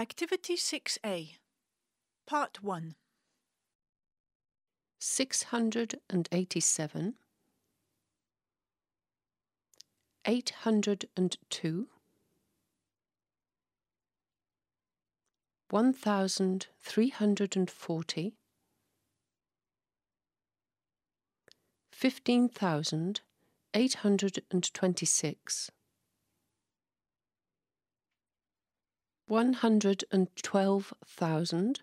Activity 6A, Part 1. 687, 802, 1,340, 15,826, 112,000,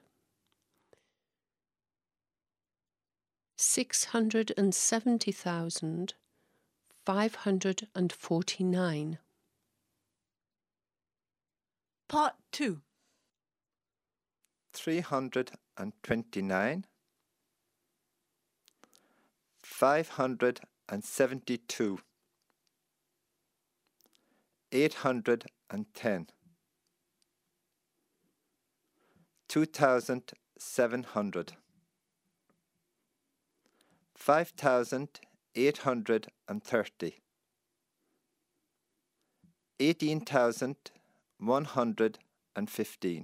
670,549. Part 2. 329, 572, 810, 2,700, 5,830, 18,115,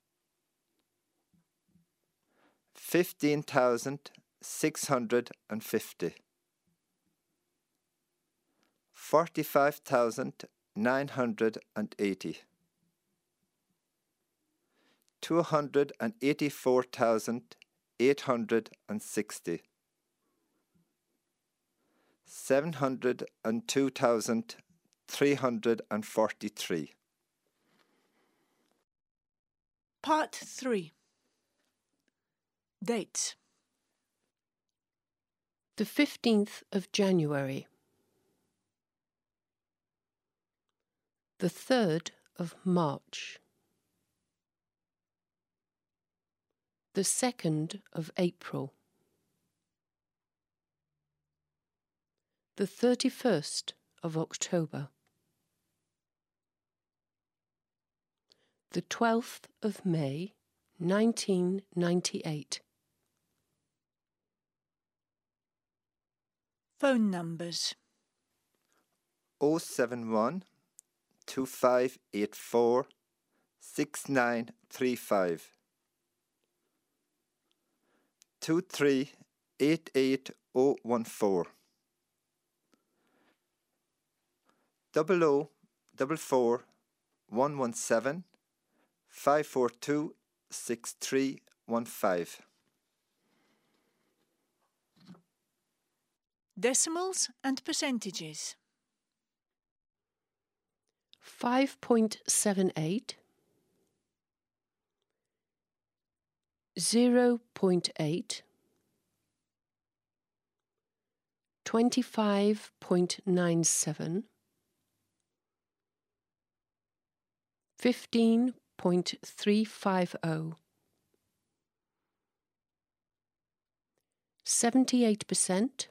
15,650, 45,980, 284,860, 702,343. Part 3. Dates. The 15th of January, the 3rd of March, the 2nd of April, the 31st of October, the 12th of May, 1998. Phone numbers. 071 2584 6935 2388014 0044 117 542 6315. Decimals and percentages. 5.78, 0.8, 25.97, 15.350, 78%,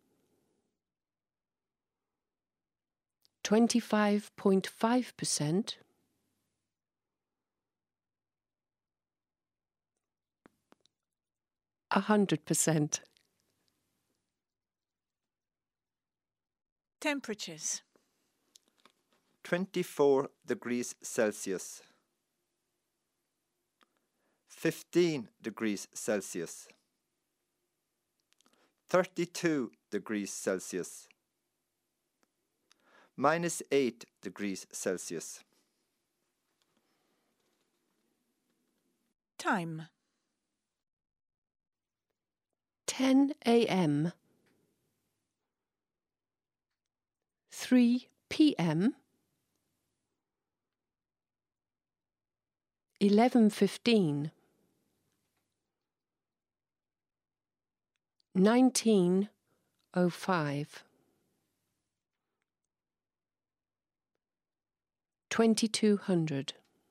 25.5%, 100%. Temperatures. 24 degrees Celsius, 15 degrees Celsius, 32 degrees Celsius, -8 degrees Celsius. Time. 10 a.m., 3 p.m., 11:15, 19:05, 2200,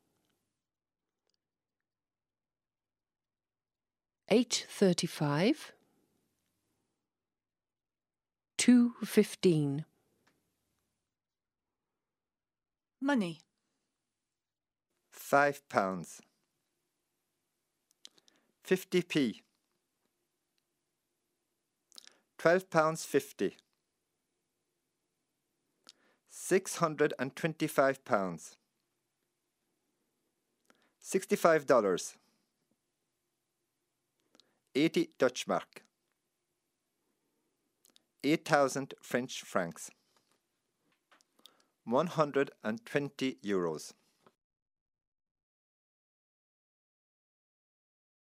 8:35, 2:15. Money. £5, 50p, £12.50, £625, $65. 80 Dutch mark. 8,000 French francs. 120 euros.